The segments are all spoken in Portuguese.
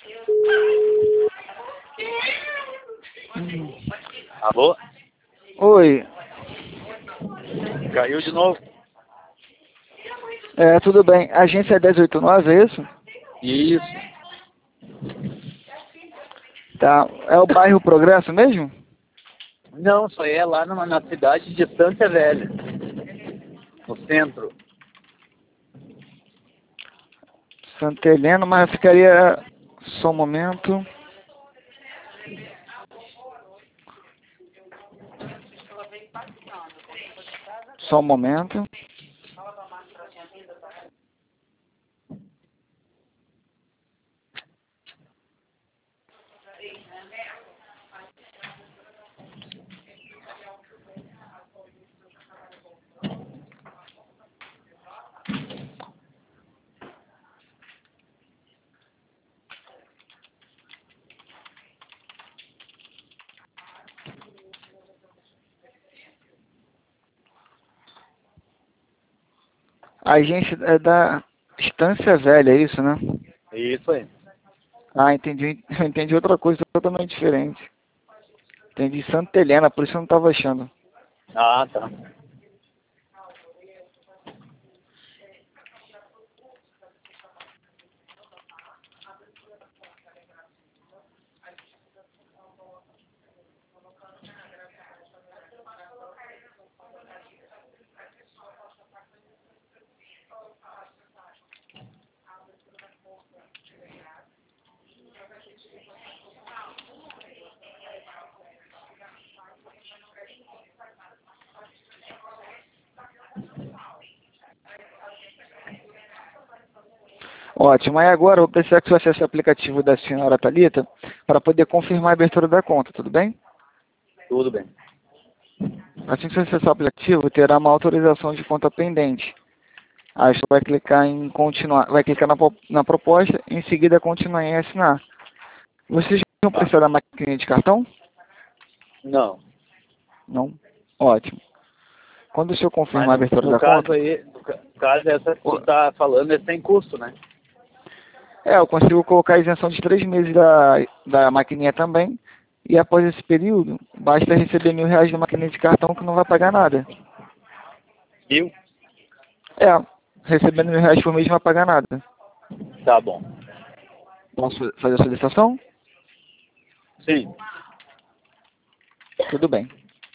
Alô? Oi, Caiu de novo? tudo bem. Agência 1089, é isso? Isso. Tá. É o bairro Progresso mesmo? Não, isso aí é lá na cidade de Santa Velha, no centro. Santa Helena, mas ficaria... Só um momento. Só um momento. A agência é da Estância Velha, é isso, né? Isso aí. Ah, entendi. Eu entendi outra coisa totalmente diferente. Entendi Santa Helena, por isso eu não estava achando. Ah, tá. Ótimo. Aí agora eu vou precisar que você acesse o aplicativo da senhora Thalita para poder confirmar a abertura da conta, tudo bem? Tudo bem. Assim que você acessar o aplicativo, terá uma autorização de conta pendente. Aí você vai clicar em continuar, vai clicar na proposta, em seguida continuar em assinar. Vocês vão Tá. precisar da máquina de cartão? Não. Não? Ótimo. Quando o senhor Mas confirmar a abertura no da caso conta, aí, no caso essa que tu tá falando é sem custo, né? eu consigo colocar a isenção de 3 meses da maquininha também. E após esse período, basta receber R$ 1.000 da maquininha de cartão que não vai pagar nada. Viu? Recebendo R$ 1.000 por mês não vai pagar nada. Tá bom. Vamos fazer a solicitação? Sim. Tudo bem.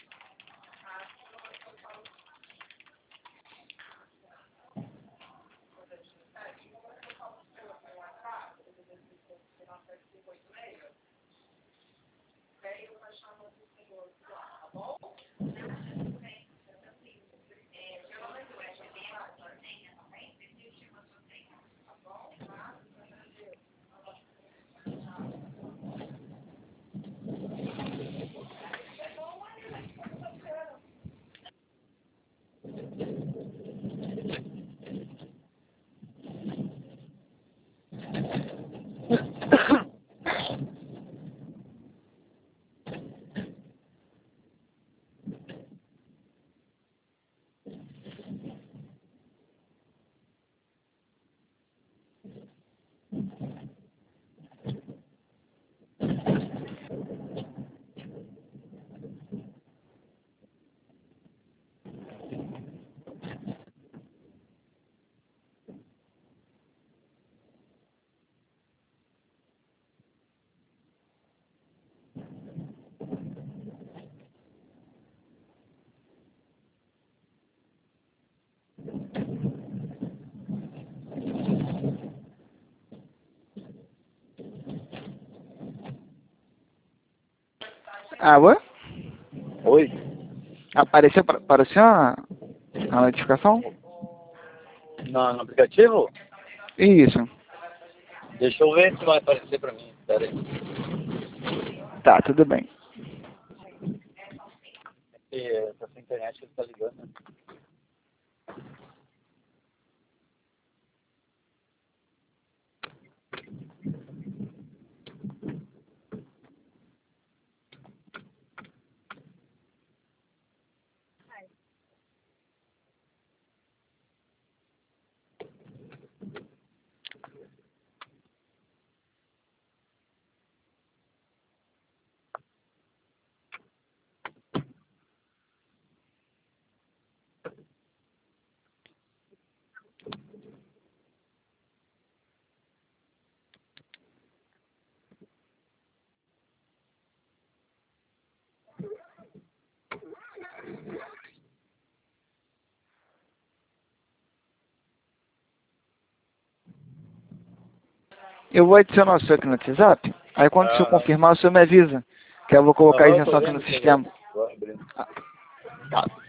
Alô? Oi? Apareceu a notificação? No aplicativo? Isso. Deixa eu ver se vai aparecer pra mim. Pera aí. Tá, tudo bem. Essa internet tá ligando, né? Eu vou adicionar o senhor aqui no WhatsApp. Aí quando o senhor confirmar, o senhor me avisa. Que eu vou colocar a isenção aqui no sistema. Vou abrir. Tá.